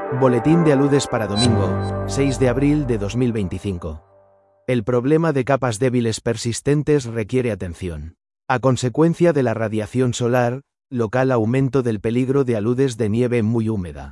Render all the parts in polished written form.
Boletín de aludes para domingo, 6 de abril de 2025. El problema de capas débiles persistentes requiere atención. A consecuencia de la radiación solar, local aumento del peligro de aludes de nieve muy húmeda.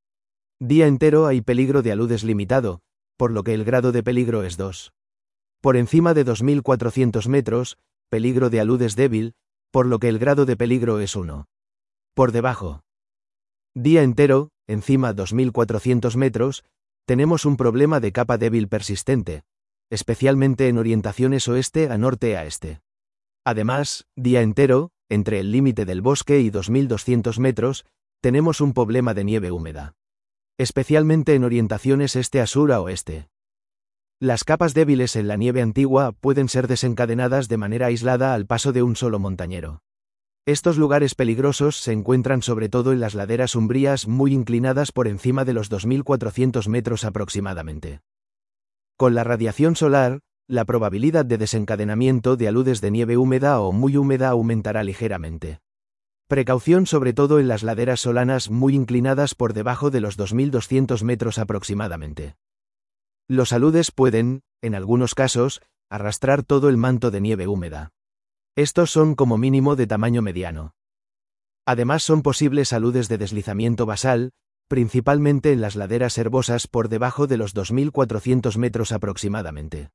Día entero hay peligro de aludes limitado, por lo que el grado de peligro es 2. Por encima de 2400 metros, peligro de aludes débil, por lo que el grado de peligro es 1. Por debajo. Día entero, encima 2400 metros, tenemos un problema de capa débil persistente, especialmente en orientaciones oeste a norte a este. Además, día entero, entre el límite del bosque y 2200 metros, tenemos un problema de nieve húmeda, especialmente en orientaciones este a sur a oeste. Las capas débiles en la nieve antigua pueden ser desencadenadas de manera aislada al paso de un solo montañero. Estos lugares peligrosos se encuentran sobre todo en las laderas umbrías muy inclinadas por encima de los 2400 metros aproximadamente. Con la radiación solar, la probabilidad de desencadenamiento de aludes de nieve húmeda o muy húmeda aumentará ligeramente. Precaución sobre todo en las laderas solanas muy inclinadas por debajo de los 2200 metros aproximadamente. Los aludes pueden, en algunos casos, arrastrar todo el manto de nieve húmeda. Estos son como mínimo de tamaño mediano. Además son posibles aludes de deslizamiento basal, principalmente en las laderas herbosas por debajo de los 2400 metros aproximadamente.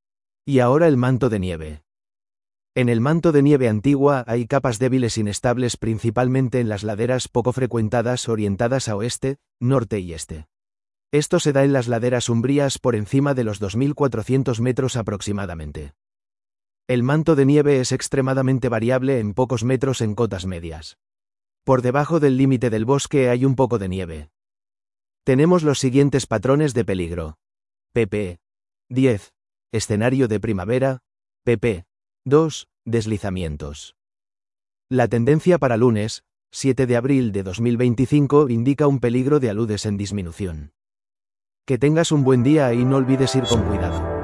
Y ahora el manto de nieve. En el manto de nieve antigua hay capas débiles inestables principalmente en las laderas poco frecuentadas orientadas a oeste, norte y este. Esto se da en las laderas umbrías por encima de los 2400 metros aproximadamente. El manto de nieve es extremadamente variable en pocos metros en cotas medias. Por debajo del límite del bosque hay un poco de nieve. Tenemos los siguientes patrones de peligro. pp. 10. Escenario de primavera. pp. 2. Deslizamientos. La tendencia para lunes, 7 de abril de 2025 indica un peligro de aludes en disminución. Que tengas un buen día y no olvides ir con cuidado.